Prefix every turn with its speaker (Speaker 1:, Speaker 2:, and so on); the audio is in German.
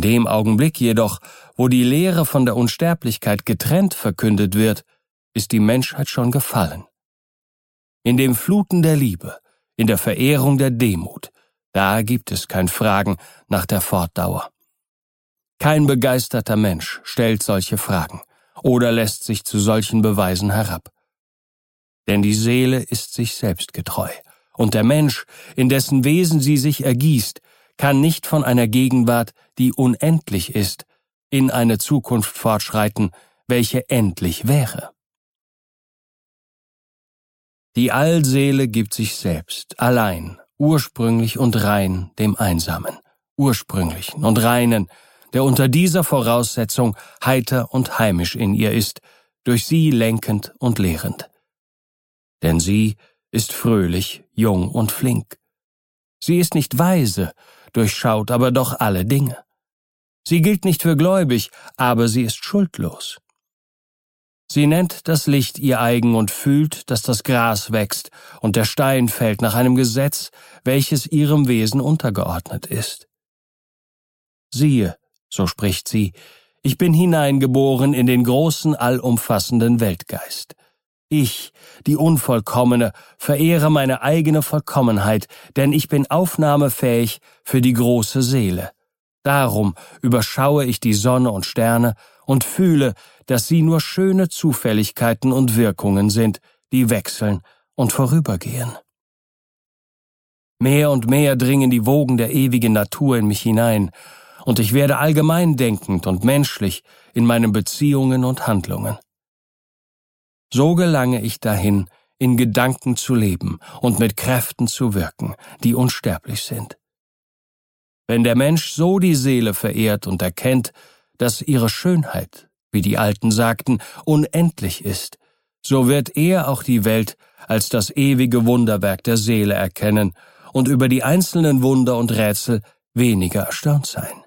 Speaker 1: dem Augenblick jedoch, wo die Lehre von der Unsterblichkeit getrennt verkündet wird, ist die Menschheit schon gefallen. In dem Fluten der Liebe, in der Verehrung der Demut, da gibt es kein Fragen nach der Fortdauer. Kein begeisterter Mensch stellt solche Fragen oder lässt sich zu solchen Beweisen herab. Denn die Seele ist sich selbst getreu, und der Mensch, in dessen Wesen sie sich ergießt, kann nicht von einer Gegenwart, die unendlich ist, in eine Zukunft fortschreiten, welche endlich wäre. Die Allseele gibt sich selbst, allein, ursprünglich und rein, dem Einsamen, ursprünglichen und reinen, der unter dieser Voraussetzung heiter und heimisch in ihr ist, durch sie lenkend und lehrend. Denn sie ist fröhlich, jung und flink. Sie ist nicht weise, durchschaut aber doch alle Dinge. Sie gilt nicht für gläubig, aber sie ist schuldlos. Sie nennt das Licht ihr eigen und fühlt, dass das Gras wächst und der Stein fällt nach einem Gesetz, welches ihrem Wesen untergeordnet ist. Siehe, so spricht sie, ich bin hineingeboren in den großen, allumfassenden Weltgeist. Ich, die Unvollkommene, verehre meine eigene Vollkommenheit, denn ich bin aufnahmefähig für die große Seele. Darum überschaue ich die Sonne und Sterne und fühle, dass sie nur schöne Zufälligkeiten und Wirkungen sind, die wechseln und vorübergehen. Mehr und mehr dringen die Wogen der ewigen Natur in mich hinein, und ich werde allgemein denkend und menschlich in meinen Beziehungen und Handlungen. So gelange ich dahin, in Gedanken zu leben und mit Kräften zu wirken, die unsterblich sind. Wenn der Mensch so die Seele verehrt und erkennt, dass ihre Schönheit, wie die Alten sagten, unendlich ist, so wird er auch die Welt als das ewige Wunderwerk der Seele erkennen und über die einzelnen Wunder und Rätsel weniger erstaunt sein.